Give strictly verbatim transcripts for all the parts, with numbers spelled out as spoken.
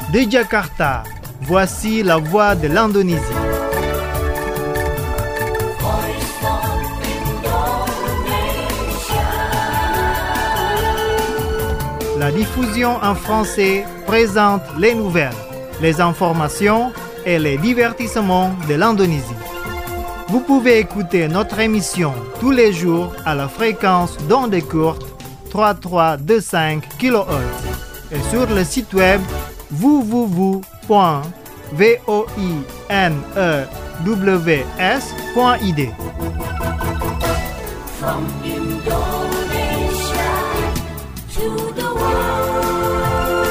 De Jakarta, voici la voix de l'Indonésie. La diffusion en français présente les nouvelles, les informations et les divertissements de l'Indonésie. Vous pouvez écouter notre émission tous les jours à la fréquence d'ondes courtes trois mille trois cent vingt-cinq kilohertz et sur le site web w w w point voinews point i d. From Indonesia to the world.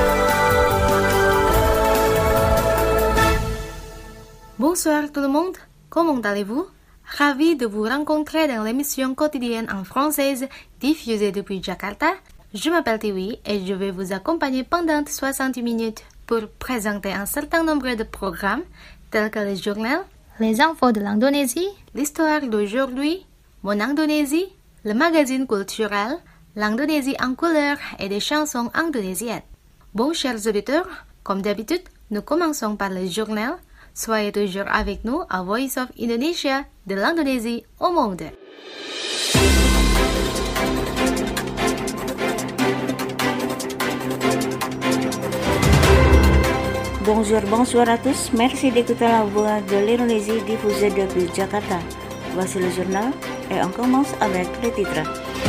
Bonsoir tout le monde, comment allez-vous? Ravi de vous rencontrer dans l'émission quotidienne en française diffusée depuis Jakarta. Je m'appelle Tiwi et je vais vous accompagner pendant soixante minutes pour présenter un certain nombre de programmes tels que le journal, les infos de l'Indonésie, l'histoire d'aujourd'hui, Mon Indonésie, le magazine culturel, l'Indonésie en couleur et des chansons indonésiennes. Bon, chers auditeurs, comme d'habitude, nous commençons par le journal. Soyez toujours avec nous à Voice of Indonesia, de l'Indonésie au monde. Bonjour, bonsoir à tous. Merci d'écouter la voix de l'Indonésie diffusée depuis Jakarta. Voici le journal et on commence avec les titres.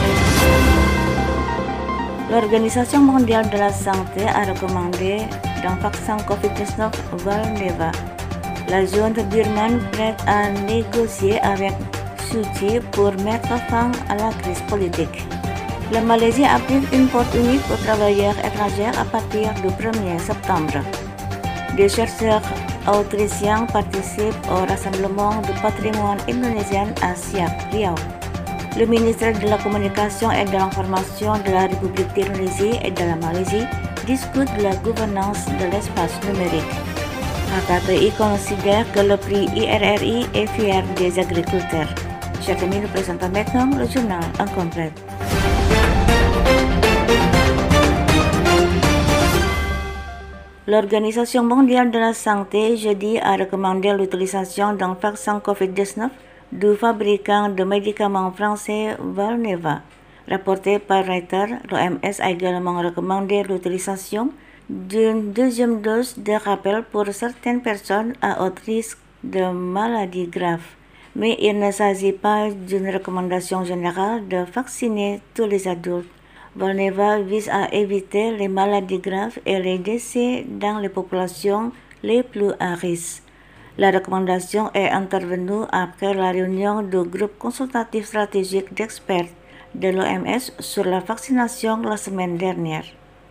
L'Organisation mondiale de la santé a recommandé un vaccin covid dix-neuf Valneva. La junte birmane prête à négocier avec Suu Kyi pour mettre fin à la crise politique. La Malaisie applique une porte unique aux travailleurs étrangers à partir du premier septembre. Des chercheurs autrichiens participent au Rassemblement du patrimoine indonésien à Siak, Riau. Le ministre de la Communication et de l'Information de la République d'Indonésie et de la Malaisie discute de la gouvernance de l'espace numérique. H K P I considère que le prix I R R I est fier des agriculteurs. Chers amis, nous présentons maintenant le journal en complet. L'Organisation mondiale de la santé jeudi a recommandé l'utilisation d'un vaccin covid dix-neuf du fabricant de médicaments français Valneva. Rapporté par Reuters, l'O M S a également recommandé l'utilisation d'une deuxième dose de rappel pour certaines personnes à haut risque de maladies graves. Mais il ne s'agit pas d'une recommandation générale de vacciner tous les adultes. Valneva vise à éviter les maladies graves et les décès dans les populations les plus à risque. La recommandation est intervenue après la réunion du groupe consultatif stratégique d'experts de l'O M S sur la vaccination la semaine dernière.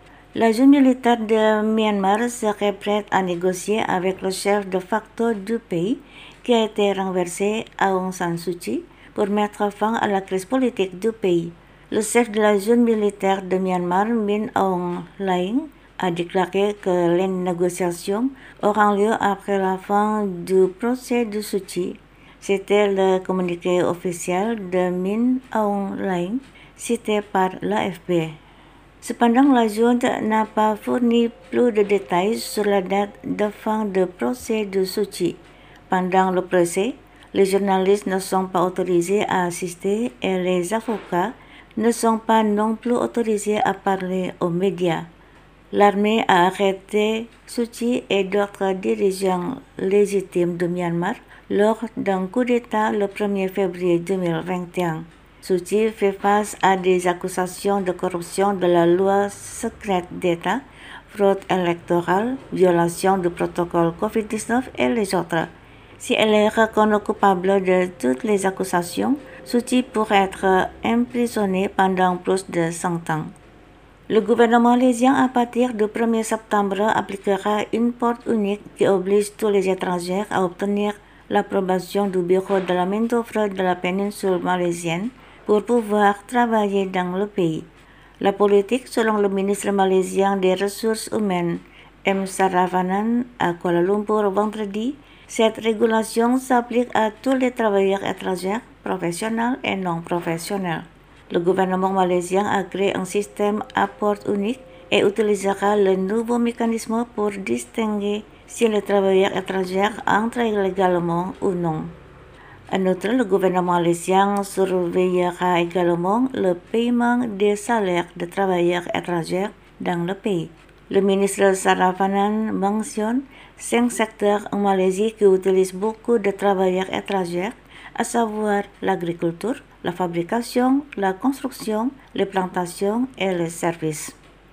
La junte militaire de Myanmar serait prête à négocier avec le chef de facto du pays qui a été renversé, Aung San Suu Kyi, pour mettre fin à la crise politique du pays. Le chef de la junte militaire de Myanmar, Min Aung Hlaing, a déclaré que les négociations auront lieu après la fin du procès de Suu Kyi. C'était le communiqué officiel de Min Aung Hlaing, cité par l'A F P. Cependant, la junte n'a pas fourni plus de détails sur la date de fin du procès de Suu Kyi. Pendant le procès, les journalistes ne sont pas autorisés à assister et les avocats ne sont pas non plus autorisés à parler aux médias. L'armée a arrêté Suu Kyi et d'autres dirigeants légitimes de Myanmar lors d'un coup d'État le premier février deux mille vingt et un. Suu Kyi fait face à des accusations de corruption de la loi secrète d'État, fraude électorale, violation du protocole covid dix-neuf et les autres. Si elle est reconnue coupable de toutes les accusations, Suu Kyi pourrait être emprisonnée pendant plus de cent ans. Le gouvernement malaisien, à partir du premier septembre, appliquera une porte unique qui oblige tous les étrangers à obtenir l'approbation du bureau de la main-d'œuvre de la péninsule malaisienne pour pouvoir travailler dans le pays. La politique, selon le ministre malaisien des Ressources humaines, M. Saravanan, à Kuala Lumpur vendredi, cette régulation s'applique à tous les travailleurs étrangers, professionnels et non professionnels. Le gouvernement malaisien a créé un système à porte unique et utilisera le nouveau mécanisme pour distinguer si les travailleurs étrangers entrent illégalement ou non. En outre, le gouvernement malaisien surveillera également le paiement des salaires des travailleurs étrangers dans le pays. Le ministre Saravanan mentionne cinq secteurs en Malaisie qui utilisent beaucoup de travailleurs étrangers, à savoir l'agriculture, la fabrication, la construction, les plantations et les services.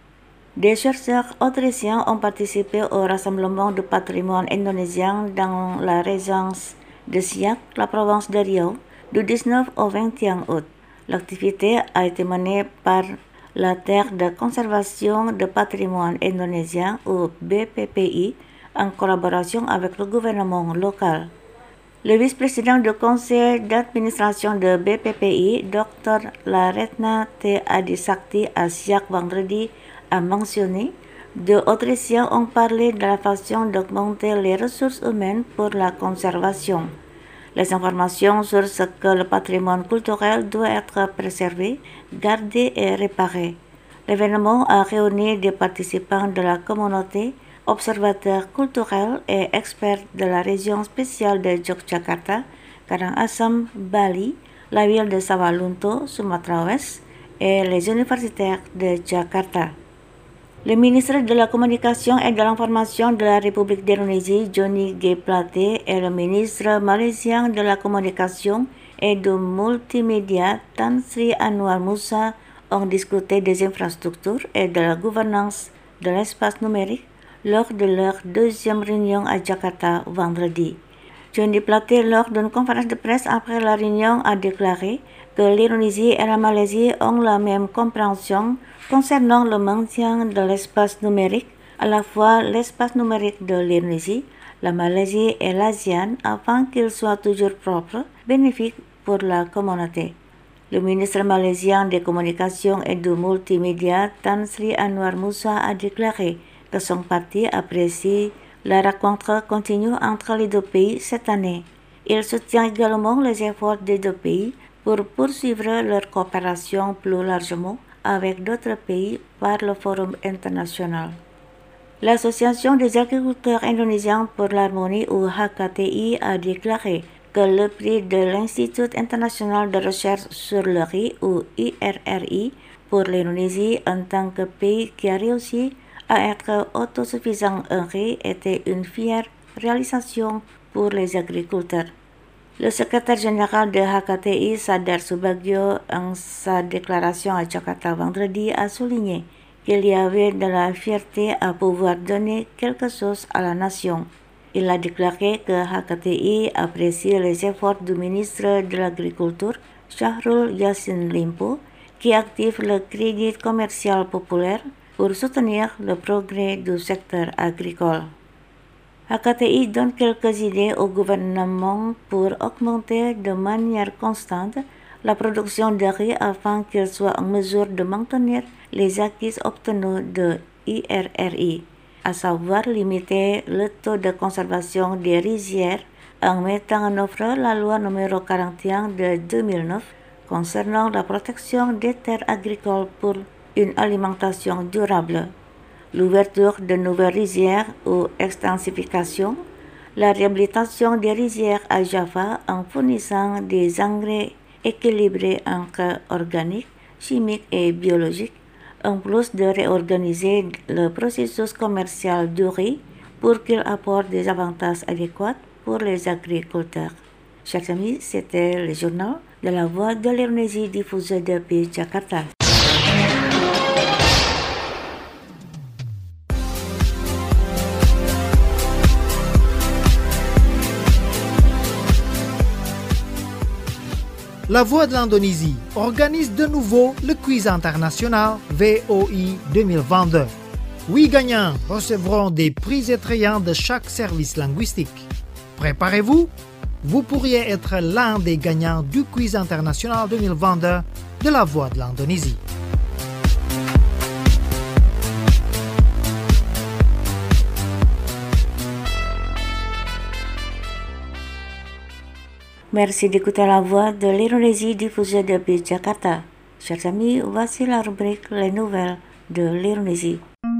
Des chercheurs autrichiens ont participé au rassemblement du patrimoine indonésien dans la région de Siak, la province de Riau, du dix-neuf au vingt et un août. L'activité a été menée par la Terre de conservation de patrimoine indonésien ou B P P I en collaboration avec le gouvernement local. Le vice-président du conseil d'administration de B P P I, Docteur Laretna T. Adisakti à Siak vendredi, a mentionné deux Autrichiens ont parlé de la façon d'augmenter les ressources humaines pour la conservation. Les informations sur ce que le patrimoine culturel doit être préservé, gardé et réparé. L'événement a réuni des participants de la communauté, observateurs culturels et experts de la région spéciale de Yogyakarta, Karangasem, Bali, la ville de Sawalunto, Sumatra Ouest et les universitaires de Jakarta. Le ministre de la Communication et de l'Information de la République d'Indonésie, Johnny G. Plate, et le ministre malaisien de la Communication et du Multimédia, Tan Sri Anwar Musa, ont discuté des infrastructures et de la gouvernance de l'espace numérique lors de leur deuxième réunion à Jakarta vendredi. Johnny Plate, lors d'une conférence de presse après la réunion, a déclaré que l'Indonésie et la Malaisie ont la même compréhension concernant le maintien de l'espace numérique, à la fois l'espace numérique de l'Indonésie, la Malaisie et l'ASEAN, afin qu'il soit toujours propre, bénéfique pour la communauté. Le ministre malaisien des Communications et du Multimédia, Tan Sri Anwar Musa, a déclaré que son parti apprécie la rencontre continue entre les deux pays cette année. Il soutient également les efforts des deux pays pour poursuivre leur coopération plus largement avec d'autres pays par le Forum international. L'Association des agriculteurs indonésiens pour l'harmonie ou H K T I a déclaré que le prix de l'Institut international de recherche sur le riz ou I R R I pour l'Indonésie en tant que pays qui a réussi à être autosuffisant en riz était une fière réalisation pour les agriculteurs. Le secrétaire général de H K T I, Sadar Subagio, en sa déclaration à Jakarta vendredi, a souligné qu'il y avait de la fierté à pouvoir donner quelque chose à la nation. Il a déclaré que H K T I apprécie les efforts du ministre de l'Agriculture, Syahrul Yassin Limpo, qui active le crédit commercial populaire pour soutenir le progrès du secteur agricole. H K T I donne quelques idées au gouvernement pour augmenter de manière constante la production de riz afin qu'il soit en mesure de maintenir les acquis obtenus de I R R I, à savoir limiter le taux de conservation des rizières en mettant en œuvre la loi numéro quarante et un de deux mille neuf concernant la protection des terres agricoles pour une alimentation durable, l'ouverture de nouvelles rizières ou extensification, la réhabilitation des rizières à Java en fournissant des engrais équilibrés entre organiques, chimiques et biologiques, en plus de réorganiser le processus commercial du riz pour qu'il apporte des avantages adéquats pour les agriculteurs. Chers amis, c'était le journal de la Voix de l'Indonésie diffusé depuis Jakarta. La Voix de l'Indonésie organise de nouveau le quiz international V O I deux mille vingt-deux. Huit gagnants recevront des prix attrayants de chaque service linguistique. Préparez-vous, vous pourriez être l'un des gagnants du quiz international deux mille vingt-deux de la Voix de l'Indonésie. Merci d'écouter la voix de l'Indonésie diffusée depuis Jakarta. Chers amis, voici la rubrique Les Nouvelles de l'Indonésie.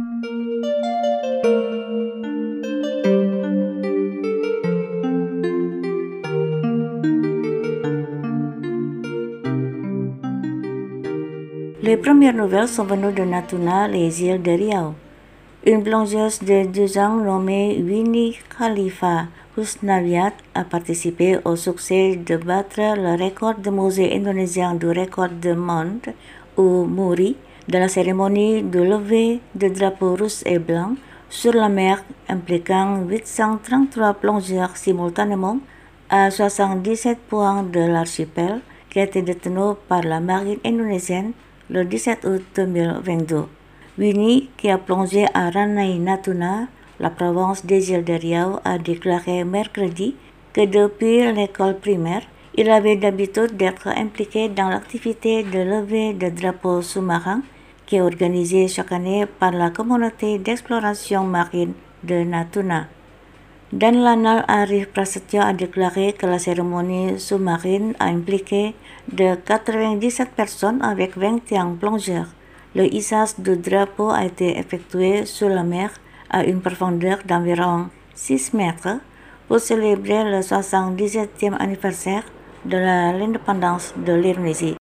Les premières nouvelles sont venues de Natuna, les îles de Riau. Une plongeuse de deux ans nommée Winnie Khalifa Husnawiat a participé au succès de battre le record du musée indonésien du record du monde, ou MURI, de la cérémonie de levée de drapeaux rouges et blancs sur la mer impliquant huit cent trente-trois plongeurs simultanément à soixante-dix-sept points de l'archipel qui a été détenu par la marine indonésienne le dix-sept août deux mille vingt-deux. Winnie, qui a plongé à Ranai Natuna, la province des îles de Riau, a déclaré mercredi que depuis l'école primaire, il avait l'habitude d'être impliqué dans l'activité de levée de drapeaux sous-marins qui est organisée chaque année par la communauté d'exploration marine de Natuna. Dan Lanal Arif Prasetyo a déclaré que la cérémonie sous-marine a impliqué de quatre-vingt-dix-sept personnes avec vingt et un plongeurs. Le hissage du drapeau a été effectué sous la mer à une profondeur d'environ six mètres pour célébrer le soixante-dix-septième anniversaire de l'indépendance de l'Indonésie.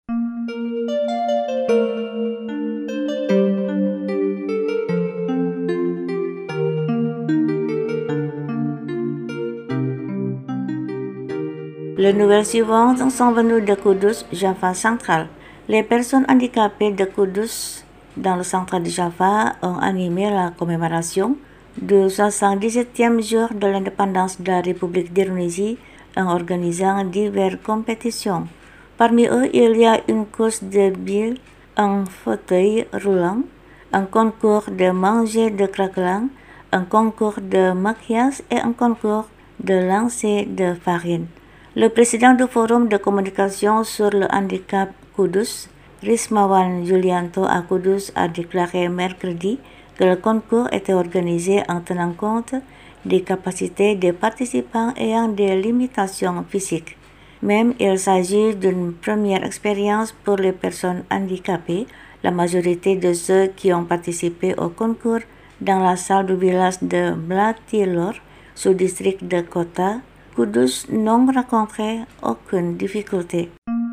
Les nouvelles suivantes sont venues de Kudus, Java central. Les personnes handicapées de Kudus, dans le centre de Java, ont animé la commémoration du soixante-dix-septième jour de l'indépendance de la République d'Indonésie en organisant diverses compétitions. Parmi eux, il y a une course de billes en fauteuil roulant, un concours de manger de craquelin, un concours de maquillage et un concours de lancer de farine. Le président du Forum de communication sur le handicap Kudus, Rismawan Julianto à Kudus, a déclaré mercredi que le concours était organisé en tenant compte des capacités des participants ayant des limitations physiques. Même il s'agit d'une première expérience pour les personnes handicapées, la majorité de ceux qui ont participé au concours dans la salle du village de Mlatilor, sous-district de Kota Kudus, n'ont rencontré aucune difficulté.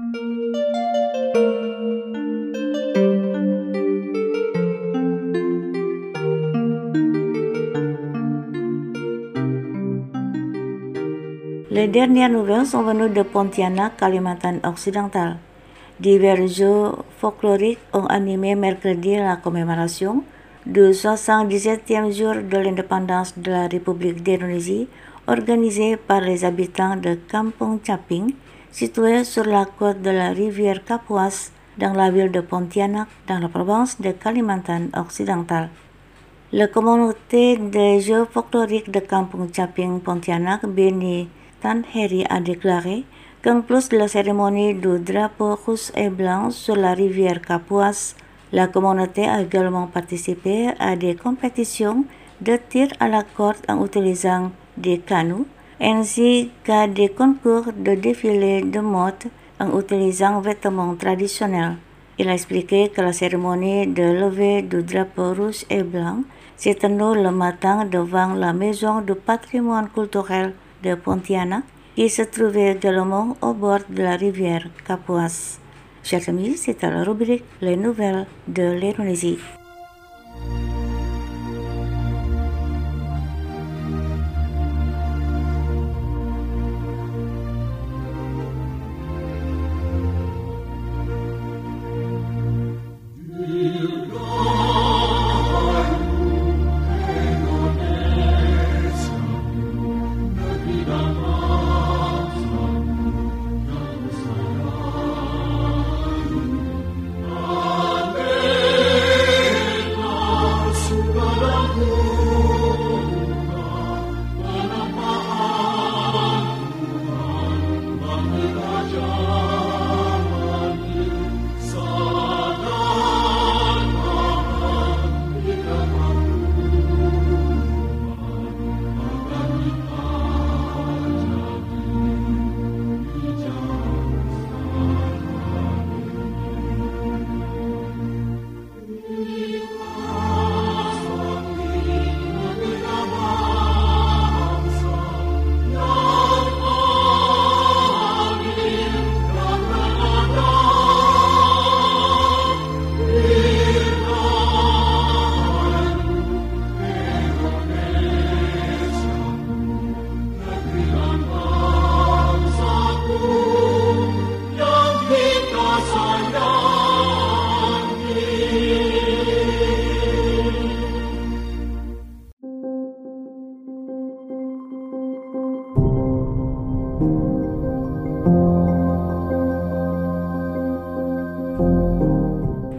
Les dernières nouvelles sont venues de Pontianak, Kalimantan occidental. Divers jeux folkloriques ont animé mercredi la commémoration du soixante-dix-septième jour de l'indépendance de la République d'Indonésie, organisée par les habitants de Kampung Caping, situé sur la côte de la rivière Kapuas, dans la ville de Pontianak, dans la province de Kalimantan occidental. La communauté des jeux folkloriques de Kampung Caping Pontianak, Beni Tanheri, a déclaré qu'en plus de la cérémonie du drapeau rouge et blanc sur la rivière Kapuas, la communauté a également participé à des compétitions de tir à la corde en utilisant des canots, ainsi qu'à des concours de défilés de mode en utilisant vêtements traditionnels. Il a expliqué que la cérémonie de levée du drapeau rouge et blanc s'est tenue le matin devant la maison du patrimoine culturel de Pontianak, qui se trouvait également au bord de la rivière Kapuas. Chers amis, c'était la rubrique Les Nouvelles de l'Indonésie.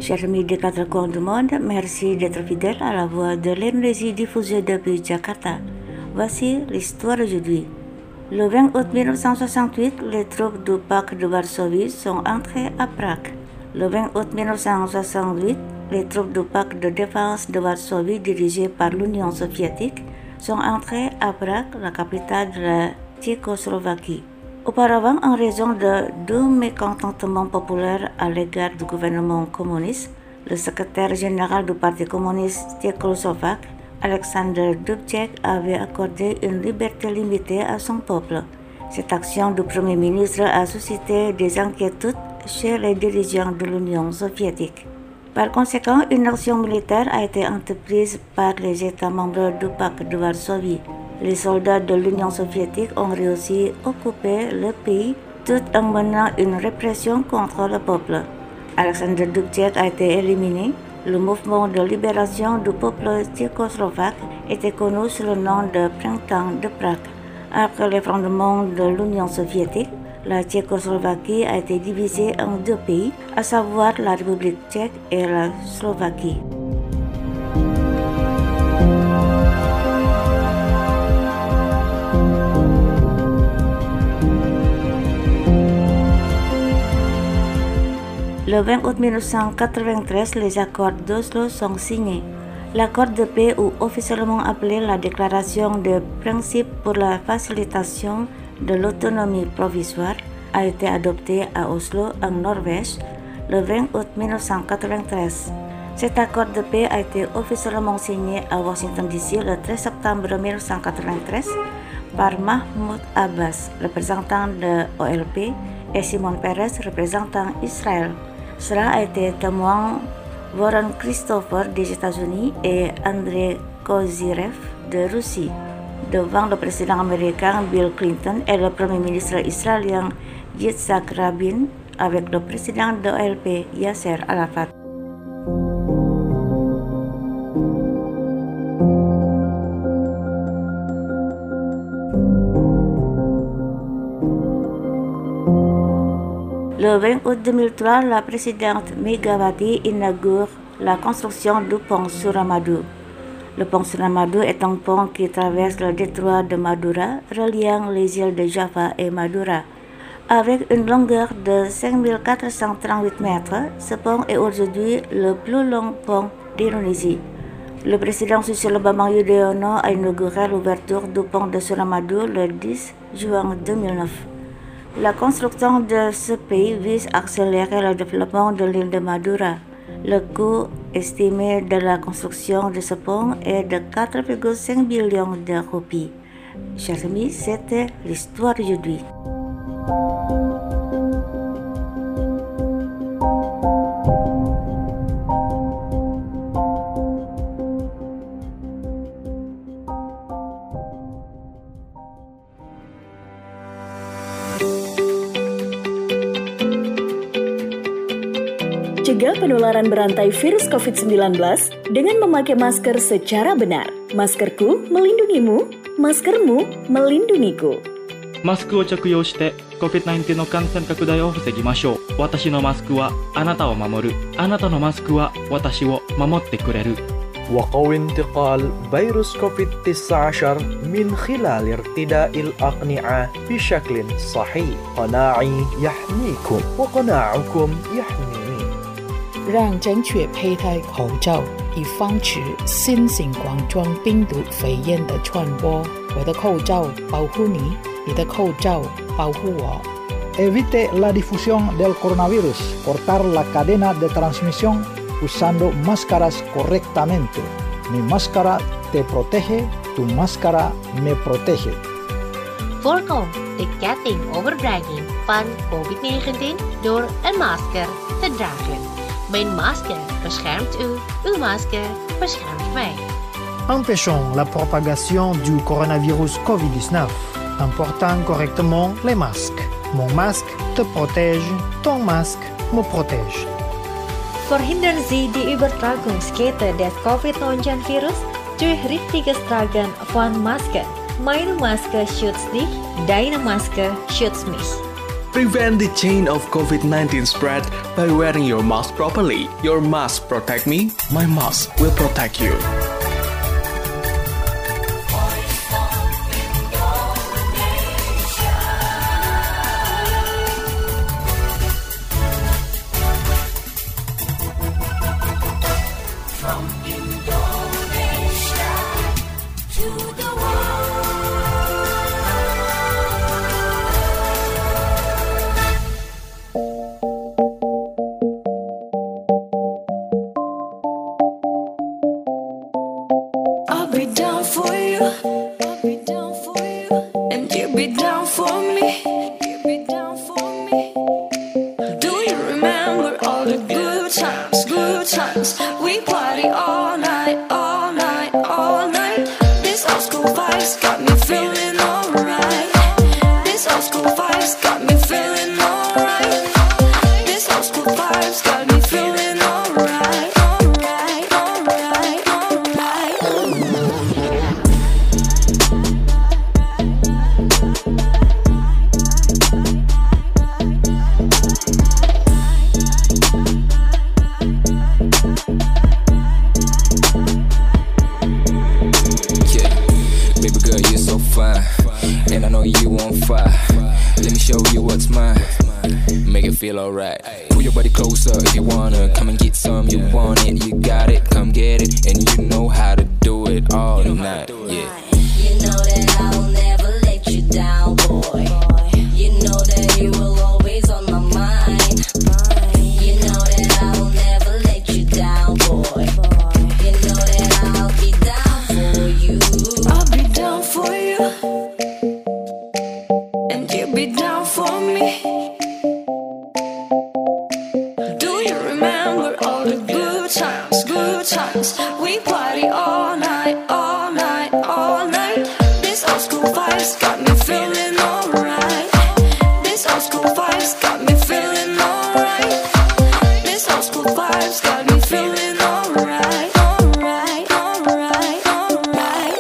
Chers amis des quatre coins du monde, merci d'être fidèles à la voix de l'Indonésie diffusée depuis Jakarta. Voici l'histoire d'aujourd'hui. Le vingt août mille neuf cent soixante-huit, les troupes du pacte de Varsovie sont entrées à Prague. Le vingt août mille neuf cent soixante-huit, les troupes du pacte de défense de Varsovie dirigées par l'Union soviétique sont entrées à Prague, la capitale de la Tchécoslovaquie. Auparavant, en raison de deux mécontentements populaires à l'égard du gouvernement communiste, le secrétaire général du Parti communiste tchécoslovaque, Alexander Dubček, avait accordé une liberté limitée à son peuple. Cette action du Premier ministre a suscité des inquiétudes chez les dirigeants de l'Union soviétique. Par conséquent, une action militaire a été entreprise par les États membres du pacte de Varsovie. Les soldats de l'Union soviétique ont réussi à occuper le pays tout en menant une répression contre le peuple. Alexander Dubček a été éliminé. Le mouvement de libération du peuple tchécoslovaque était connu sous le nom de Printemps de Prague. Après l'effondrement de l'Union soviétique, la Tchécoslovaquie a été divisée en deux pays, à savoir la République tchèque et la Slovaquie. Le vingt août mille neuf cent quatre-vingt-treize, les accords d'Oslo sont signés. L'accord de paix, ou officiellement appelé la Déclaration de principes pour la facilitation de l'autonomie provisoire, a été adopté à Oslo, en Norvège, le vingt août mille neuf cent quatre-vingt-treize. Cet accord de paix a été officiellement signé à Washington D C le treize septembre mille neuf cent quatre-vingt-treize par Mahmoud Abbas, représentant de O L P, et Simon Peres, représentant Israël. Cela a été témoin Warren Christopher des États-Unis et Andrei Kozyrev de Russie, devant le président américain Bill Clinton et le premier ministre israélien Yitzhak Rabin, avec le président de O L P Yasser Arafat. Le vingt août deux mille trois, la présidente Megawati inaugure la construction du pont Suramadu. Le pont Suramadu est un pont qui traverse le détroit de Madura, reliant les îles de Java et Madura. Avec une longueur de cinq mille quatre cent trente-huit mètres, ce pont est aujourd'hui le plus long pont d'Indonésie. Le président Susilo Bambang Yudhoyono a inauguré l'ouverture du pont de Suramadu le dix juin deux mille neuf. La construction de ce pays vise à accélérer le développement de l'île de Madura. Le coût estimé de la construction de ce pont est de quatre virgule cinq millions de roupies. Chers amis, c'était l'histoire d'aujourd'hui. Cegah penularan berantai virus covid sembilan belas dengan memakai masker secara benar. Maskerku melindungimu, maskermu melindungiku. マスクを着用して コビッドナインティーン の感染拡大を防ぎましょう。私のマスクはあなたを守る。あなたのマスクは私を守ってくれる。 وقوي انتقال فيروس كوفيد تسعة عشر من خلال ارتداء الأقنعة بشكل صحيح. قناعي يحميكم وقناعكم يحميني. 让正确佩戴口罩，以防止新型冠状病毒肺炎的传播。我的口罩保护你，你的口罩保护我。 Evite la difusión del coronavirus. Cortar la cadena de transmisión usando máscaras correctamente. Mi máscara te protege, tu máscara me protege. Voorkom de ketting overbrenging van covid negentien door een masker te dragen. Mijn masker beschermt u, uw masker beschermt mij. Empêchons la propagation du coronavirus covid dix-neuf en portant correctement les masques. Mon masque te protège, ton masque me protège. Verhindern Sie die Übertragungskette des covid neunzehn virus durch richtiges Tragen von Masken. Meine Maske schützt dich, deine Maske schützt mich. Prevent the chain of COVID nineteen spread by wearing your mask properly. Your mask protect me, my mask will protect you. Feel alright. Pull your body closer if you wanna. Come and get some, you want it, you got it, come get it. And you know how to do it all night, yeah. You know that I'll never let you down, boy. You know that you will always on my mind. You know that I'll never let you down, boy. You know that I'll be down for you. I'll be down for you, and you'll be down for me. We party all night, all night, all night. This old school vibes got me feeling alright. This old school vibes got me feeling alright. This old school vibes got me feeling alright, alright, alright, alright.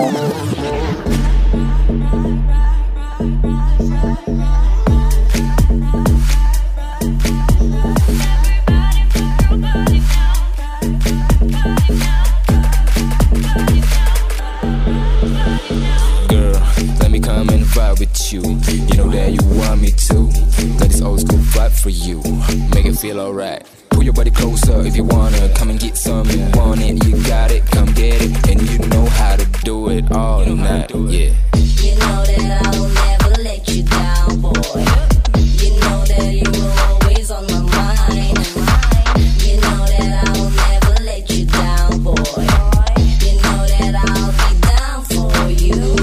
With you, you know that you want me to. Got this old school vibe for you, make it feel alright. Pull your body closer if you wanna. Come and get some, you want it, you got it, come get it. And you know how to do it all night, yeah. You know that I'll never let you down, boy. You know that you were always on my mind. You know that I'll never let you down, boy. You know that I'll be down for you.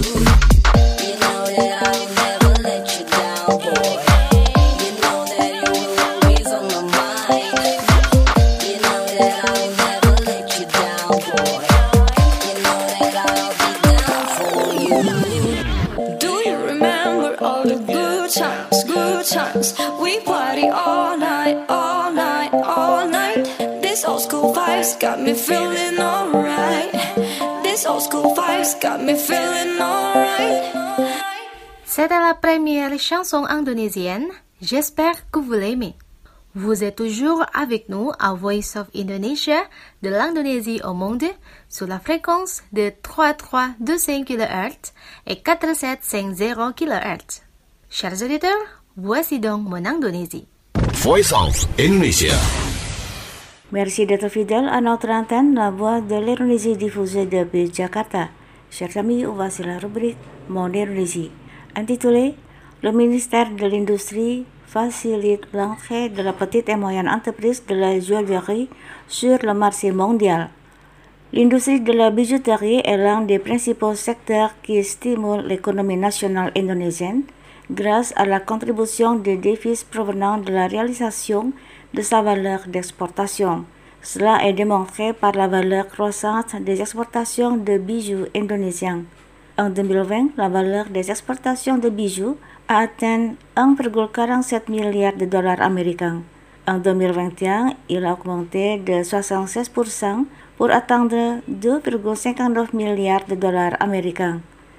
We party all night, all night, all night. This old school vibes got me feeling alright. This old school vibes got me feeling alright. C'était la première chanson indonésienne. J'espère que vous l'aimez. Vous êtes toujours avec nous à Voice of Indonesia de l'Indonésie au monde sur la fréquence de trois trois deux cinq kilohertz et quatre sept cinq zéro kilohertz. Chers auditeurs, voici donc mon Indonésie. Voice of Indonesia. Merci d'être fidèle à notre antenne, la voix de l'Indonésie diffusée depuis Jakarta. Chers amis, voici la rubrique Mon Indonésie. Intitulée Le ministère de l'Industrie facilite l'entrée de la petite et moyenne entreprise de la joaillerie sur le marché mondial. L'industrie de la bijouterie est l'un des principaux secteurs qui stimule l'économie nationale indonésienne grâce à la contribution des défis provenant de la réalisation de sa valeur d'exportation. Cela est démontré par la valeur croissante des exportations de bijoux indonésiens. En deux mille vingt, la valeur des exportations de bijoux a atteint un virgule quarante-sept milliard de dollars américains. En deux mille vingt et un, il a augmenté de soixante-seize pour cent pour atteindre deux virgule cinquante-neuf milliards de dollars américains.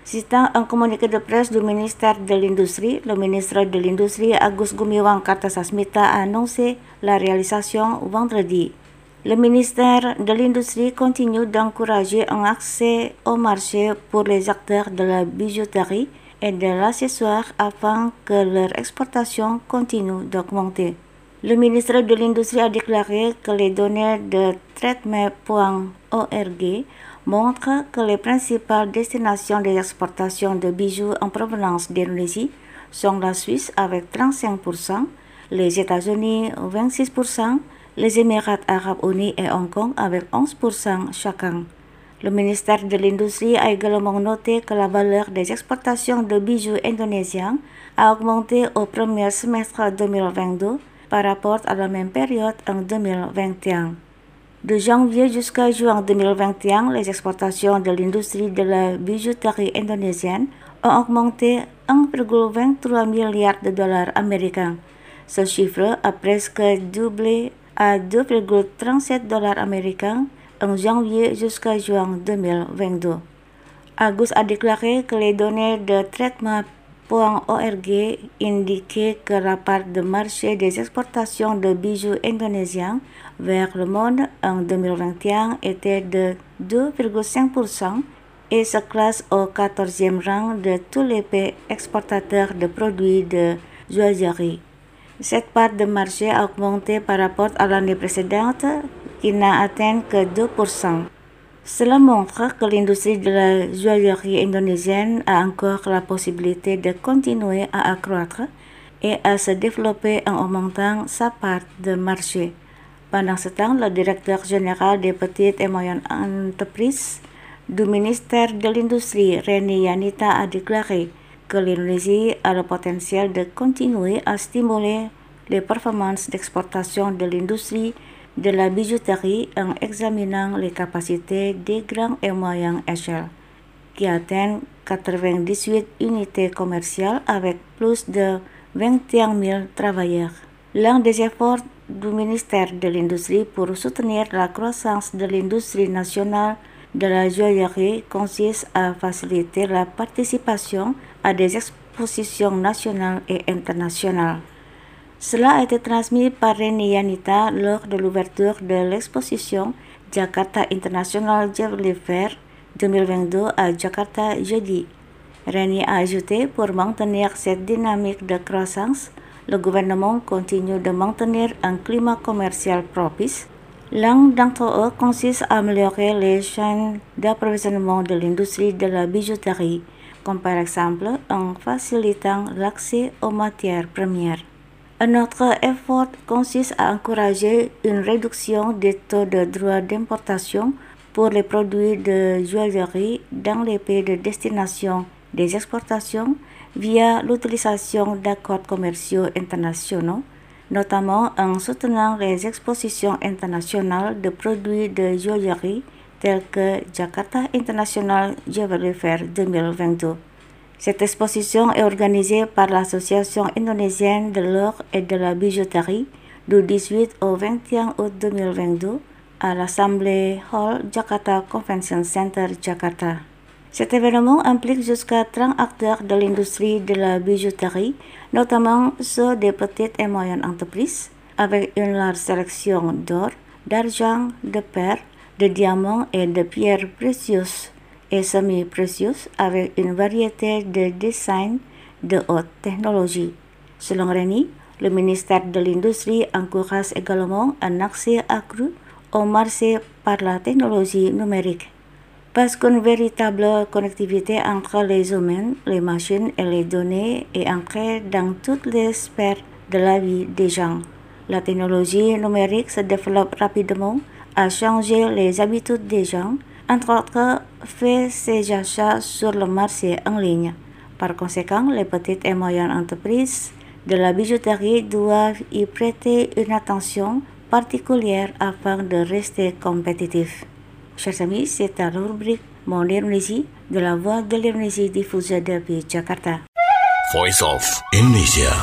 Citant un communiqué de presse du ministère de l'Industrie, le ministre de l'Industrie Agus Gumiwang Kartasasmita a annoncé la réalisation vendredi. Le ministère de l'Industrie continue d'encourager un accès au marché pour les acteurs de la bijouterie et de l'accessoire afin que leur exportation continue d'augmenter. Le ministre de l'Industrie a déclaré que les données de traitement point org montrent que les principales destinations des exportations de bijoux en provenance d'Indonésie sont la Suisse avec trente-cinq pour cent, les États-Unis vingt-six pour cent, les Émirats arabes unis et Hong Kong avec onze pour cent chacun. Le ministère de l'Industrie a également noté que la valeur des exportations de bijoux indonésiens a augmenté au premier semestre deux mille vingt-deux par rapport à la même période en deux mille vingt et un. De janvier jusqu'à juin deux mille vingt et un, les exportations de l'industrie de la bijouterie indonésienne ont augmenté un virgule vingt-trois milliard de dollars américains. Ce chiffre a presque doublé à deux virgule trente-sept dollars américains en janvier jusqu'à juin deux mille vingt-deux. Agus a déclaré que les données de traitement point org indiquaient que la part de marché des exportations de bijoux indonésiens vers le monde en deux mille vingt et un était de deux virgule cinq pour cent et se classe au quatorzième rang de tous les pays exportateurs de produits de joaillerie. Cette part de marché a augmenté par rapport à l'année précédente qui n'a atteint que deux pour cent. Cela montre que l'industrie de la joaillerie indonésienne a encore la possibilité de continuer à accroître et à se développer en augmentant sa part de marché. Pendant ce temps, le directeur général des petites et moyennes entreprises du ministère de l'Industrie, Reni Yanita, a déclaré que l'Indonésie a le potentiel de continuer à stimuler les performances d'exportation de l'industrie de la bijouterie en examinant les capacités des grandes et moyennes échelles, qui atteignent quatre-vingt-dix-huit unités commerciales avec plus de vingt et un mille travailleurs. L'un des efforts du ministère de l'Industrie pour soutenir la croissance de l'industrie nationale de la joaillerie consiste à faciliter la participation à des expositions nationales et internationales. Cela a été transmis par Reni Yanita lors de l'ouverture de l'exposition Jakarta International Jewelry Fair deux mille vingt-deux à Jakarta jeudi. Reni a ajouté, pour maintenir cette dynamique de croissance, le gouvernement continue de maintenir un climat commercial propice. L'un d'entre eux consiste à améliorer les chaînes d'approvisionnement de l'industrie de la bijouterie, comme par exemple en facilitant l'accès aux matières premières. Un autre effort consiste à encourager une réduction des taux de droits d'importation pour les produits de joaillerie dans les pays de destination des exportations via l'utilisation d'accords commerciaux internationaux, notamment en soutenant les expositions internationales de produits de joaillerie telles que Jakarta International Jewelry Fair deux mille vingt-deux. Cette exposition est organisée par l'Association indonésienne de l'or et de la bijouterie du dix-huit au vingt et un août deux mille vingt-deux à l'Assemblée Hall Jakarta Convention Center, Jakarta. Cet événement implique jusqu'à trente acteurs de l'industrie de la bijouterie, notamment ceux des petites et moyennes entreprises, avec une large sélection d'or, d'argent, de perles, de diamants et de pierres précieuses et semi-précieuses avec une variété de designs de haute technologie. Selon Reni, le ministère de l'Industrie encourage également un accès accru au marché par la technologie numérique. Parce qu'une véritable connectivité entre les humains, les machines et les données est ancrée dans toutes les sphères de la vie des gens. La technologie numérique se développe rapidement, a changé les habitudes des gens, entre autres, fait ses achats sur le marché en ligne. Par conséquent, les petites et moyennes entreprises de la bijouterie doivent y prêter une attention particulière afin de rester compétitifs. Chers amis, c'est la rubrique Mon Indonésie de la Voix de l'Indonésie diffusée depuis Jakarta. Voice of Indonesia.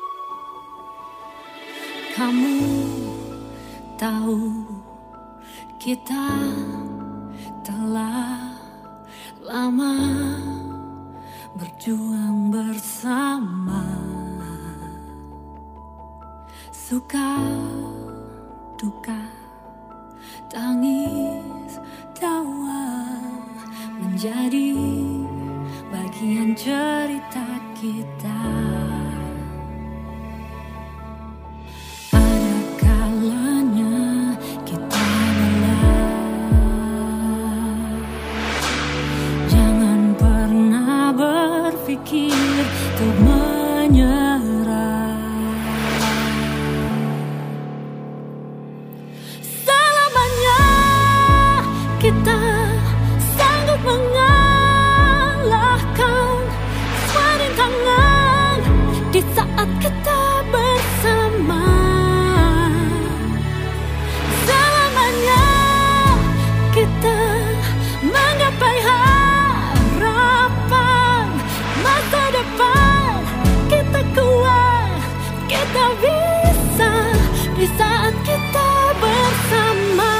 Kamu tahu Kita telah lama berjuang bersama, suka duka, tangis tawa menjadi bagian cerita kita. Ada kalanya kita lelah, jangan pernah berpikir untuk menyerah. Selamanya kita sanggup mengalahkan semua rintangan di saat kita bersama. Selamanya kita menggapai harapan masa depan. Kita kuat, kita bisa di saat kita bersama.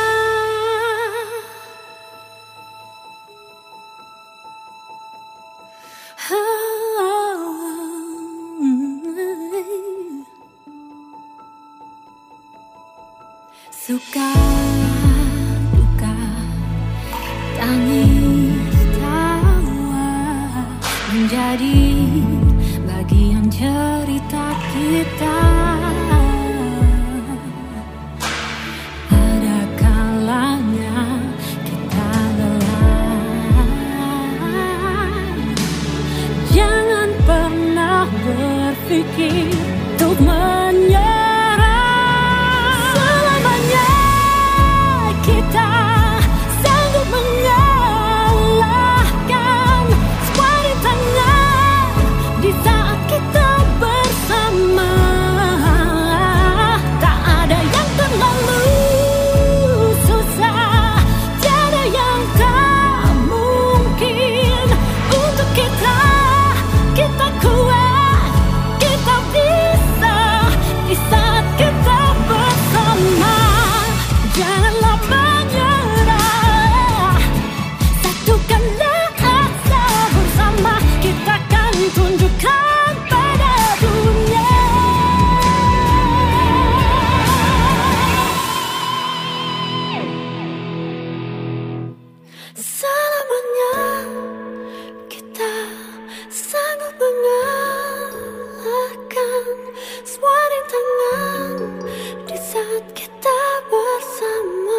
Suka duka, tangis tawa menjadi bagian cerita kita. Ada kalanya kita lelah, jangan pernah berpikir untuk menyerah. Selamanya kita sanggup mengalahkan semua rintangan di saat kita bersama. Tak ada yang terlalu susah, tiada yang tak mungkin untuk kita. Kita kuat, kita bisa di saat kita bersama. Janganlah menyerah, satukanlah asa bersama. Kita akan tunjukkan pada dunia. Selamanya kita sanggup mengalahkan semua rintangan di saat kita bersama.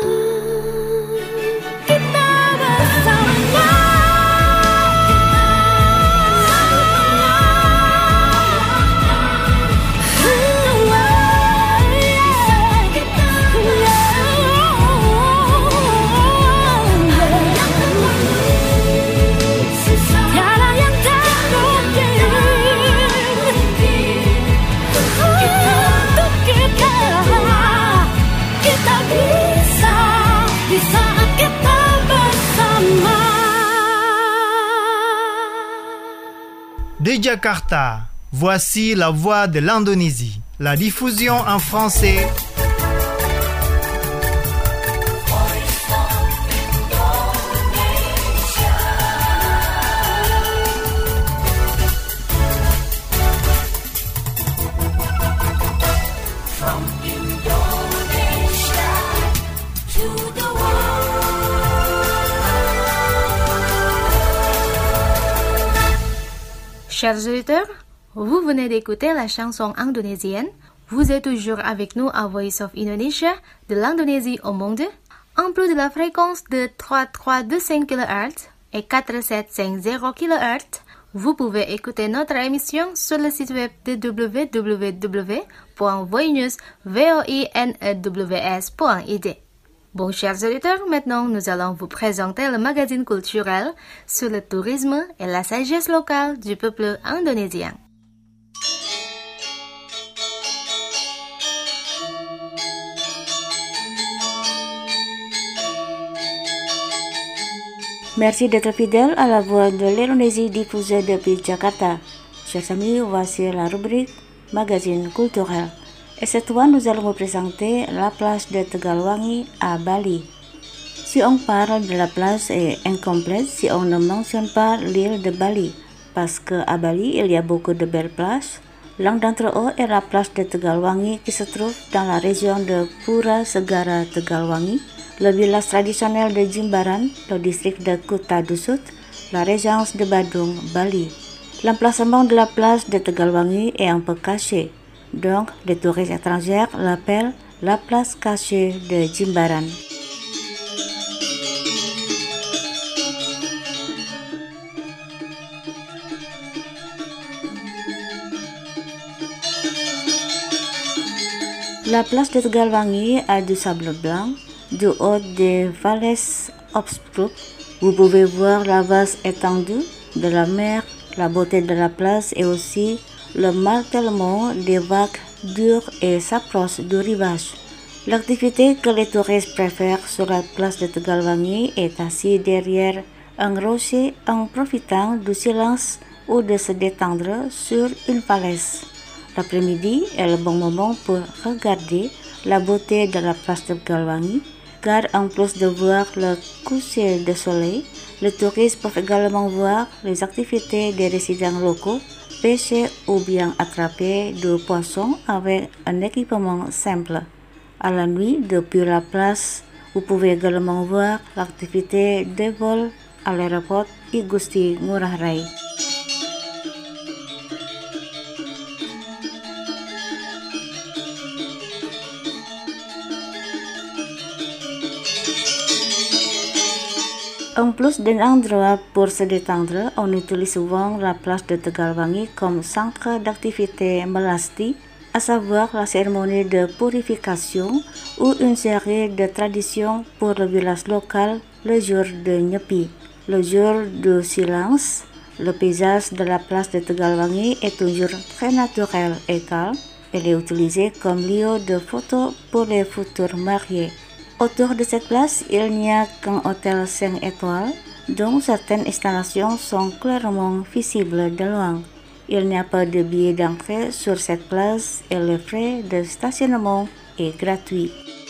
Kita bersama. Tiada yang tak mungkin untuk kita. Kita bisa di saat kita bersama. De Jakarta, voici la voix de l'Indonésie. La diffusion en français. Chers auditeurs, vous venez d'écouter la chanson indonésienne. Vous êtes toujours avec nous à Voice of Indonesia, de l'Indonésie au monde. En plus de la fréquence de trois trois deux cinq kilohertz et quatre sept cinq zéro kilohertz, vous pouvez écouter notre émission sur le site web de w w w point voinews point i d. Bon, chers auditeurs, maintenant nous allons vous présenter le magazine culturel sur le tourisme et la sagesse locale du peuple indonésien. Merci d'être fidèle à la voix de l'Indonésie diffusée depuis Jakarta. Chers amis, voici la rubrique Magazine culturel. Et cette fois, nous allons vous présenter la place de Tegalwangi à Bali. Si on parle de la place est incomplète si on ne mentionne pas l'île de Bali, parce qu'à Bali, il y a beaucoup de belles plages. L'un d'entre eux est la plage de Tegalwangi qui se trouve dans la région de Pura Segara Tegalwangi, le village traditionnel de Jimbaran, le district de Kuta du Sud, la régence de Badung, Bali. L'emplacement de la plage de Tegalwangi est un peu caché, donc les touristes étrangers l'appellent la place cachée de Jimbaran. La place de Tegalwangi a du sable blanc, du haut des falaises obscures. Vous pouvez voir la vaste étendue de la mer, la beauté de la place et aussi le martèlement des vagues dures et s'approche du rivage. L'activité que les touristes préfèrent sur la place de Tegalwangi est assis derrière un rocher en profitant du silence ou de se détendre sur une falaise. L'après-midi est le bon moment pour regarder la beauté de la place de Tegalwangi, car en plus de voir le coucher de soleil, les touristes peuvent également voir les activités des résidents locaux, pêcher ou bien attraper du poisson avec un équipement simple. À la nuit, depuis la place, vous pouvez également voir l'activité des vols à l'aéroport I Gusti Ngurah Rai. En plus d'un endroit pour se détendre, on utilise souvent la place de Tegalwangi comme centre d'activité melasti, à savoir la cérémonie de purification ou une série de traditions pour le village local le jour de Nyepi. Le jour du silence, le paysage de la place de Tegalwangi est toujours très naturel et calme. Elle est utilisée comme lieu de photo pour les futurs mariés. Autour de cette place, il n'y a qu'un hôtel cinq étoiles, dont certaines installations sont clairement visibles de loin. Il n'y a pas de billet d'entrée sur cette place et le frais de stationnement est gratuit.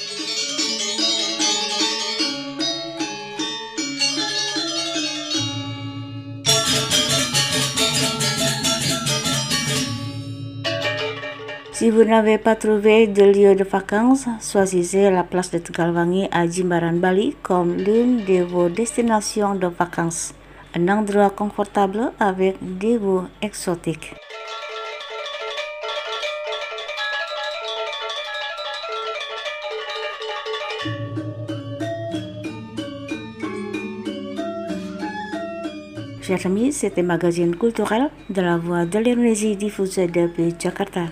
Si vous n'avez pas trouvé de lieu de vacances, choisissez la place de Tegalwangi à Jimbaran, Bali comme l'une de vos destinations de vacances. Un endroit confortable avec des vues exotiques. Chers amis, c'était le magazine culturel de la Voix de l'Indonésie diffusé depuis Jakarta.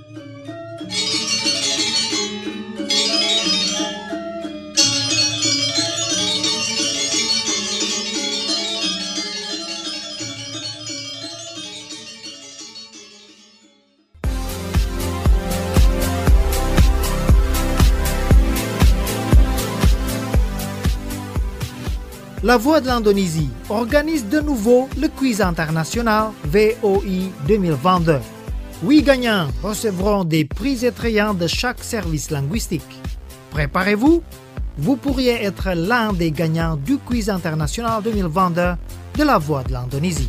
La Voix de l'Indonésie organise de nouveau le quiz international V O I deux mille vingt-deux. Huit gagnants recevront des prix attrayants de chaque service linguistique. Préparez-vous, vous pourriez être l'un des gagnants du quiz international deux mille vingt-deux de la Voix de l'Indonésie.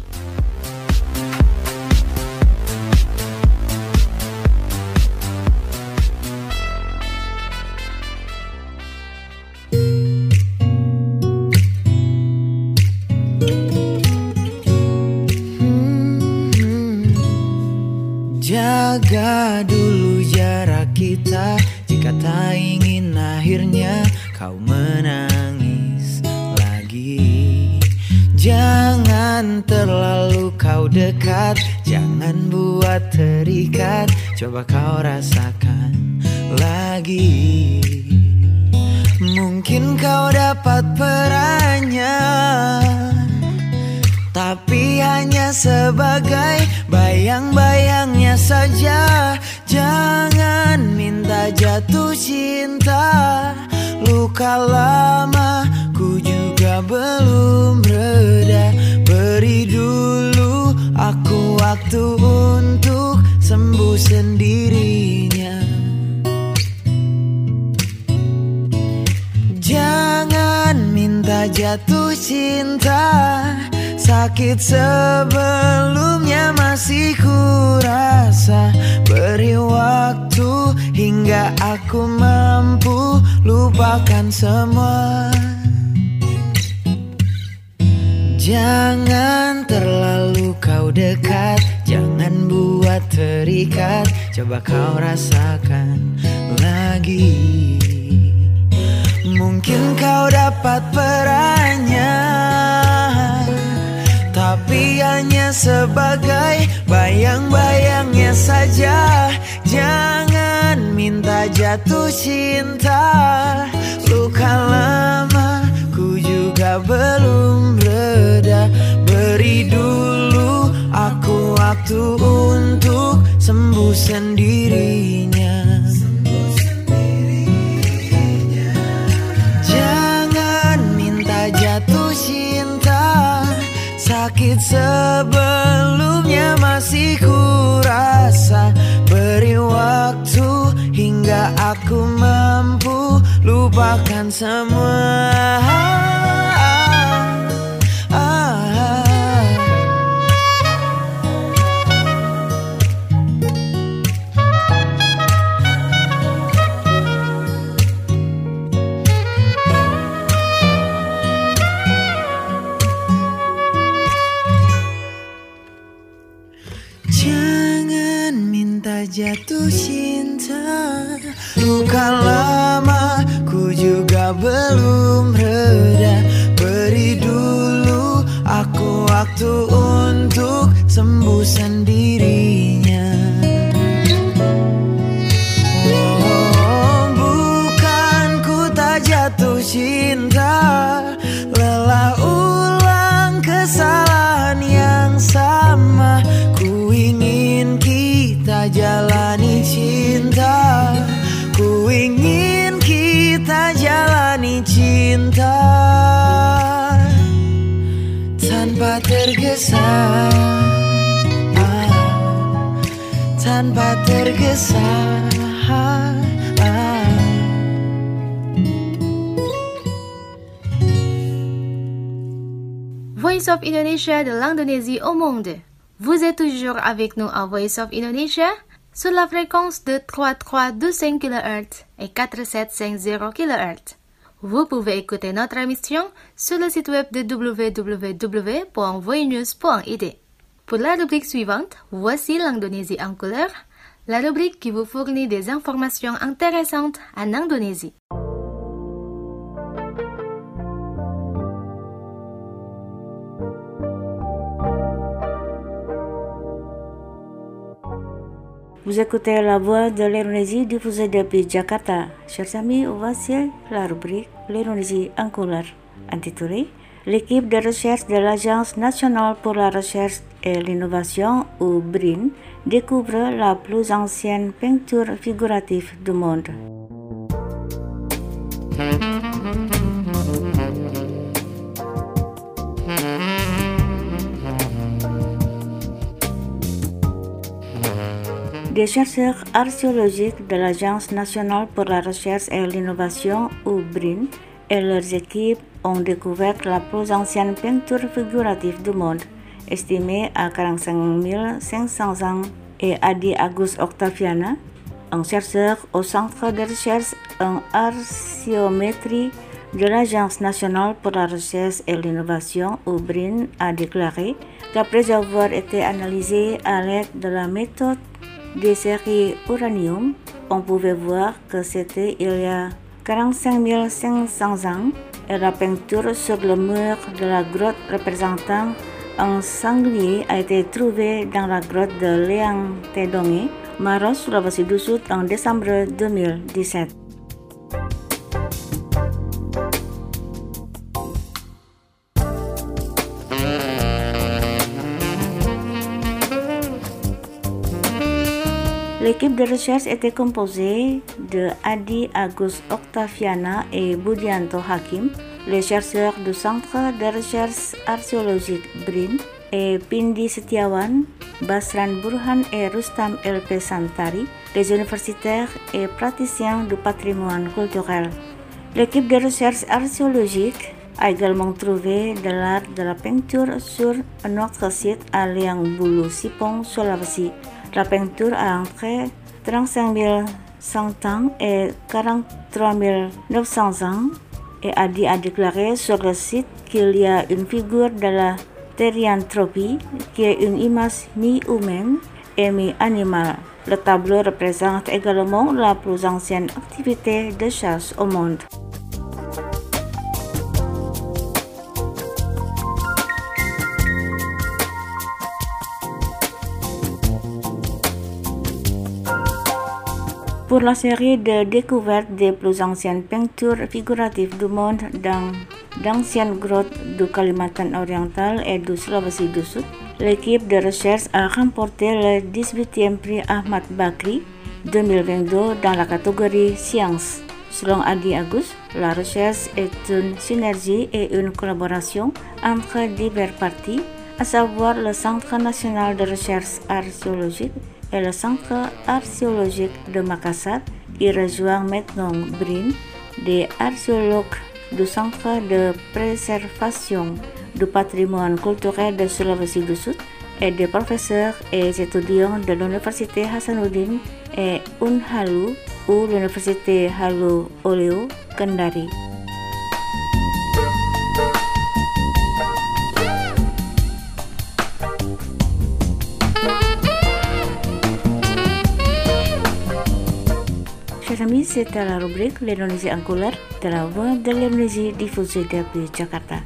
Jaga dulu jarak kita jika tak ingin akhirnya kau menangis lagi. Jangan terlalu kau dekat, jangan buat terikat, coba kau rasakan lagi. Mungkin kau dapat perannya, tapi hanya sebagai bayang-bayangnya saja. Jangan minta jatuh cinta, luka lama ku juga belum reda. Beri dulu aku waktu untuk sembuh sendirinya. Jangan cinta. Sakit sebelumnya masih kurasa. Beri waktu hingga aku mampu lupakan semua. Jangan terlalu kau dekat, jangan buat terikat. Coba kau rasakan lagi. Mungkin kau dapat perannya, tapi hanya sebagai bayang-bayangnya saja. Jangan minta jatuh cinta. Luka lama ku juga belum reda. Beri dulu aku waktu untuk sembuh sendirinya. Jangan minta jatuh cinta. Sakit sebelumnya masih kurasa. Beri waktu hingga aku mampu lupakan semua. Jatuh cinta. Luka lama ku juga belum reda. Beri dulu aku waktu untuk sembuh sendirinya. Oh, bukan ku tak jatuh cinta. Lelah ulang kesalahan yang sama. Ku ingin kita jalani cinta. Ku ingin kita jalani cinta tanpa tergesa, ah, tanpa tergesa, ah, ah. Voice of Indonesia de l'Indonésie au monde. Vous êtes toujours avec nous à Voice of Indonesia sur la fréquence de trente-trois virgule douze kilohertz et quarante-sept virgule cinquante kilohertz. Vous pouvez écouter notre émission sur le site web de w w w point voinews point i d. Pour la rubrique suivante, voici l'Indonésie en couleur, la rubrique qui vous fournit des informations intéressantes en Indonésie. Vous écoutez la voix de l'Indonésie diffusée depuis Jakarta. Chers amis, voici la rubrique L'Indonésie en couleur, intitulée L'équipe de recherche de l'Agence nationale pour la recherche et l'innovation, ou B R I N, découvre la plus ancienne peinture figurative du monde. Des chercheurs archéologiques de l'Agence nationale pour la recherche et l'innovation, ou B R I N, et leurs équipes ont découvert la plus ancienne peinture figurative du monde, estimée à quarante-cinq mille cinq cents ans, et Adi Agus Octaviana, un chercheur au Centre de recherche en archéométrie de l'Agence nationale pour la recherche et l'innovation, ou B R I N, a déclaré qu'après avoir été analysé à l'aide de la méthode des séries uranium, on pouvait voir que c'était il y a quarante-cinq mille cinq cents ans, et la peinture sur le mur de la grotte représentant un sanglier a été trouvée dans la grotte de Leang Tedonge, Maros, Sulawesi du Sud, en décembre deux mille dix-sept. L'équipe de recherche était composée de Adi Agus Octaviana et Budianto Hakim, les chercheurs du Centre de recherche archéologique B R I N, et Pindi Setiawan, Basran Burhan et Rustam L P Santari, les universitaires et praticiens du patrimoine culturel. L'équipe de recherche archéologique a également trouvé de l'art de la peinture sur un autre site à Liang-Bulu, Sipong, Sulawesi. La peinture a entre trente-cinq mille cent ans et quarante-trois mille neuf cents ans et a dit a déclaré sur le site qu'il y a une figure de la therianthropie qui est une image mi-humaine et mi-animale. Le tableau représente également la plus ancienne activité de chasse au monde. Pour la série de découvertes des plus anciennes peintures figuratives du monde dans d'anciennes grottes du Kalimantan oriental et du Sulawesi du Sud, l'équipe de recherche a remporté le dix-huitième prix Ahmad Bakri deux mille vingt-deux dans la catégorie Sciences. Selon Adi Agus, la recherche est une synergie et une collaboration entre diverses parties, à savoir le Centre national de recherche archéologique et le Centre archéologique de Makassar, qui rejoint maintenant Brin, des archéologues du Centre de préservation du patrimoine culturel de Sulawesi du Sud et des professeurs et étudiants de l'Université Hasanuddin et Unhalu ou l'Université Halu Oleo, Kendari. Chers amis, c'était la rubrique l'Indonésie en couleur de la voix de l'Indonésie diffusée depuis Jakarta.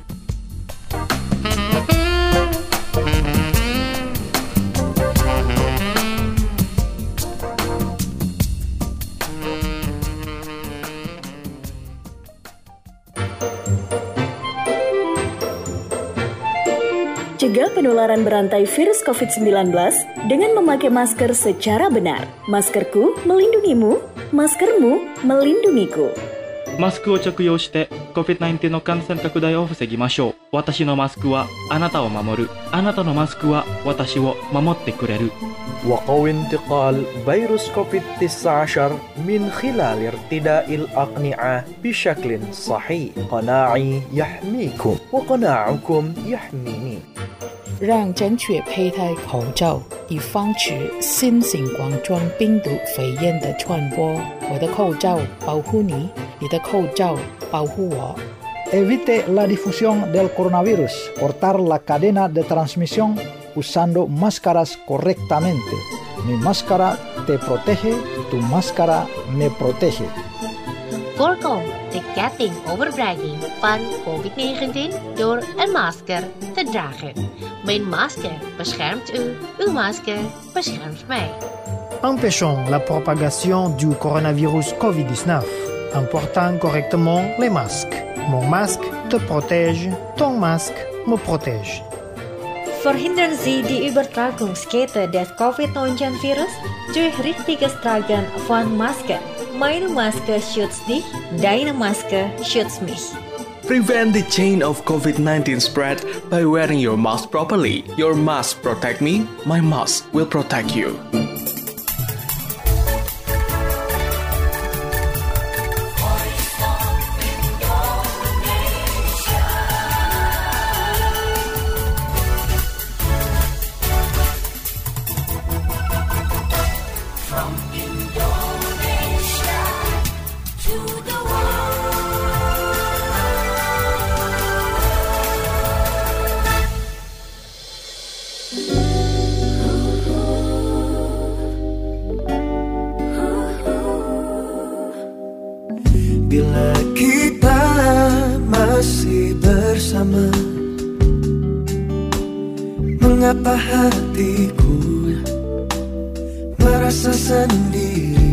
Cegah penularan berantai virus covid sembilan belas dengan memakai masker secara benar. Maskerku melindungimu, maskermu melindungiku. マスクを着用して コビッドナインティーン の感染拡大を防ぎましょう。私のマスクはあなたを守る。あなたのマスクは私を守ってくれる。 وقوي انتقال فيروس كوفيد تسعة عشر من خلال ارتداء الأقنعة بشكل صحيح. قناعي يحميكم وقناعكم يحميني. 让正确佩戴口罩，以防止新型冠状病毒肺炎的传播。我的口罩保护你，你的口罩保护我。 Evite la difusión del coronavirus. Cortar la cadena de transmisión usando máscaras correctamente. Mi máscara te protege, tu máscara me protege. Voorkom de ketting overdraging van covid negentien door een masker te dragen. Mijn masker beschermt u, uw masker beschermt mij. Empêchons la propagation du coronavirus covid dix-neuf en portant correctement les masques. Mon masque te protège, ton masque me protège. Verhindern Sie die Übertragungskette des covid neunzehn Virus durch richtiges Tragen von Masken. Meine Maske schützt dich, deine Maske schützt mich. Prevent the chain of covid nineteen spread by wearing your mask properly. Your mask protect me, my mask will protect you. Bila kita masih bersama, mengapa hatiku merasa sendiri,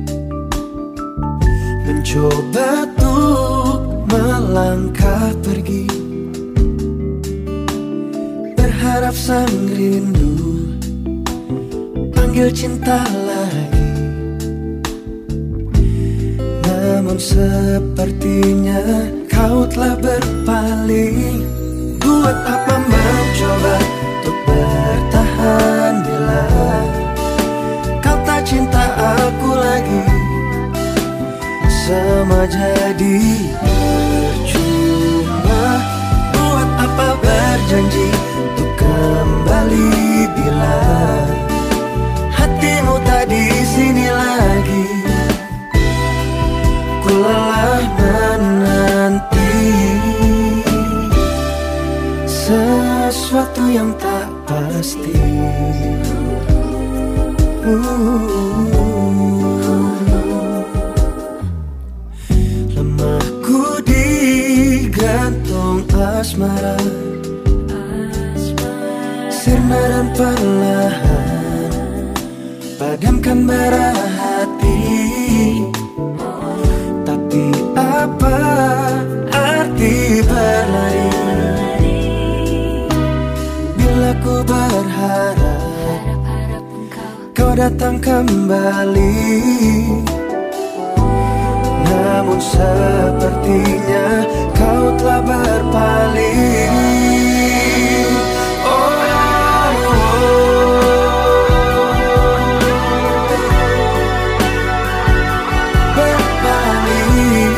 mencoba untuk melangkah pergi, berharap sang rindu panggil cinta lagi. Namun sepertinya kau telah berpaling. Buat apa mencoba untuk bertahan bila kau tak cinta aku lagi. Sama jadi percuma. pasti. Lemahku digantung asmara, sirna dan perlahan padamkan bara hati. Tapi apa arti berlari bila ku berharap kau datang kembali? Namun sepertinya kau telah berpaling. Oh, berpaling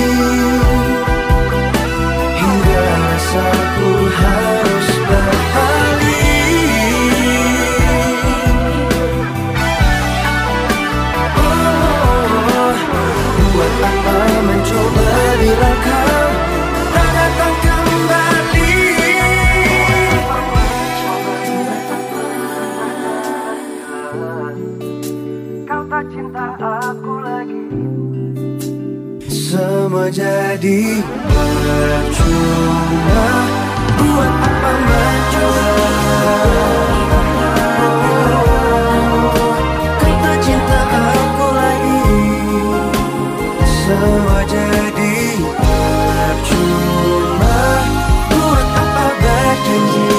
hingga rasaku harus berpaling. Oh, buat apa mencoba bila kau tak datang kembali? Kau tak cinta aku lagi. Semua jadi percuma. Buat apa mencoba? Kau tak cinta aku lagi. Semua jadi percuma. Buat apa berjanji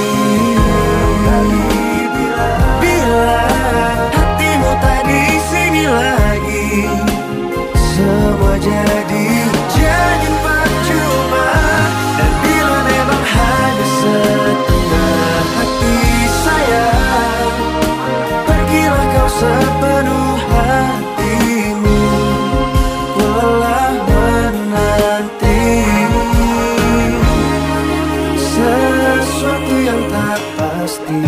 bila hatimu tak di sini lagi? Semua jadi jadi percuma. Dan bila memang hanya setengah hati saya, pergilah kau sepenuh hatimu. Ku lelah menanti sesuatu yang tak pasti.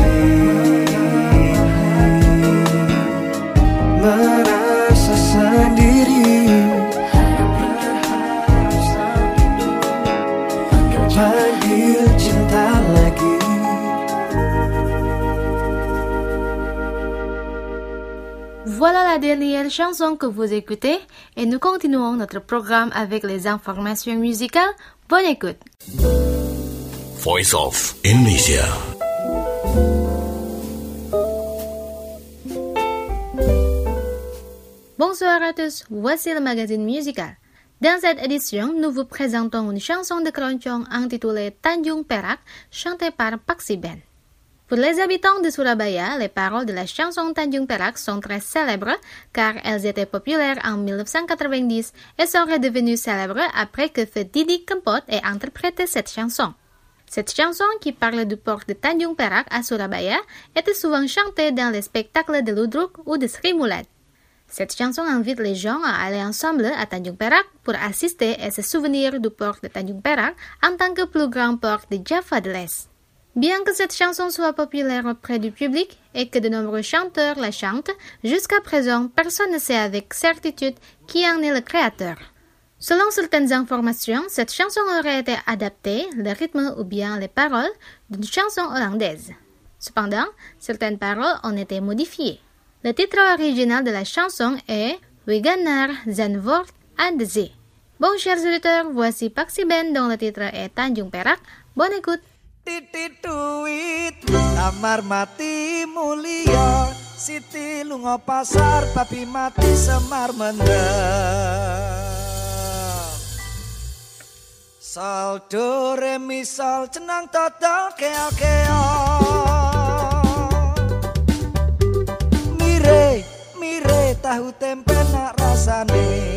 Merasa sendiri, panggil cinta lagi. Voilà la dernière chanson que vous écoutez et nous continuons notre programme avec les informations musicales. Bonne écoute. Voice of Indonesia. Bonsoir à tous, voici le magazine musical. Dans cette édition, nous vous présentons une chanson de Keroncong intitulée Tanjung Perak, chantée par Paksi Ben. Pour les habitants de Surabaya, les paroles de la chanson Tanjung Perak sont très célèbres car elles étaient populaires en mille neuf cent quatre-vingt-dix et sont redevenues célèbres après que Feu Didi Kempot ait interprété cette chanson. Cette chanson, qui parle du port de Tanjung Perak à Surabaya, était souvent chantée dans les spectacles de Ludruk ou de Sri Mulad. Cette chanson invite les gens à aller ensemble à Tanjung Perak pour assister et se souvenir du port de Tanjung Perak en tant que plus grand port de Java de l'Est. Bien que cette chanson soit populaire auprès du public et que de nombreux chanteurs la chantent, jusqu'à présent, personne ne sait avec certitude qui en est le créateur. Selon certaines informations, cette chanson aurait été adaptée, le rythme ou bien les paroles, d'une chanson hollandaise. Cependant, certaines paroles ont été modifiées. Le titre original de la chanson est We gaan naar Zandvoort aan de zee. Bon, chers auditeurs, voici Paksi Ben dont le titre est Tanjung Perak. Bonne écoute. Titit duit kamar mati mulia, Siti lunga pasar papi mati semar mendem. Sol do re mi sol cenang total keo keo. Mire mire tahu tempe nak rasane.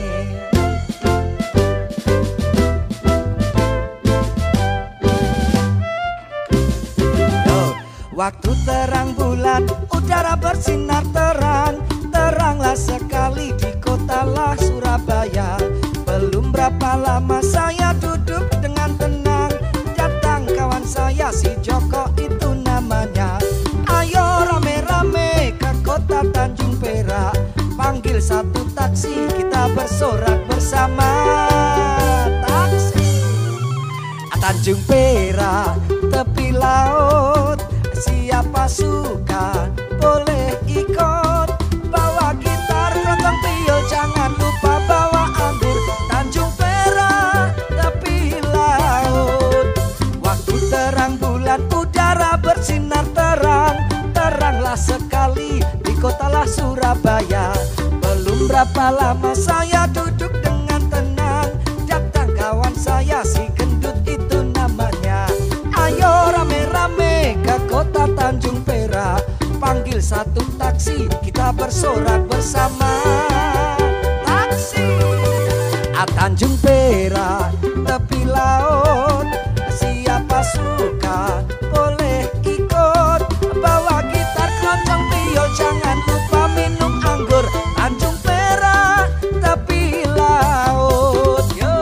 Waktu terang bulan, udara bersinar terang, teranglah sekali di kotalah Surabaya. Belum berapa lama saya duduk dengan tenang, datang kawan saya si Joko itu namanya. Ayo rame-rame ke kota Tanjung Perak, panggil satu taksi kita bersorak bersama. Taksi Tanjung Perak tepi laut, siapa Siapa suka boleh ikut, bawa gitar, keroncong, piyul, jangan lupa bawa anggur. Tanjung Perak tepi laut, waktu terang bulan, udara bersinar terang. Teranglah sekali di kotalah Surabaya. Belum berapa lama saya duduk dengan tenang, datang kawan saya si gendut itu namanya. Ayo rame-rame ke kota Tanjung Perak, panggil satu taksi, kita bersorak bersama. Taksi a Tanjung Perak tepi laut, siapa suka boleh ikut, bawa gitar, keroncong, piyul, jangan lupa minum anggur. Tanjung Perak tepi laut, yo.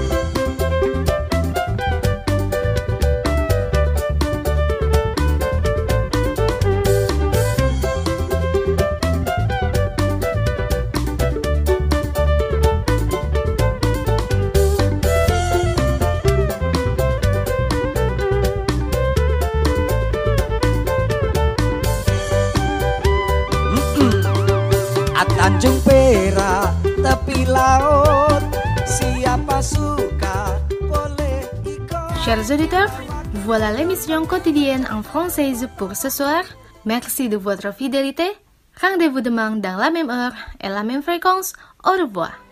Tanjung Perak tepi laut, siapa suka boleh ikut. Chers auditeurs, voilà l'émission quotidienne en française pour ce soir. Merci de votre fidélité. Rendez-vous demain dans la même heure et la même fréquence. Au revoir.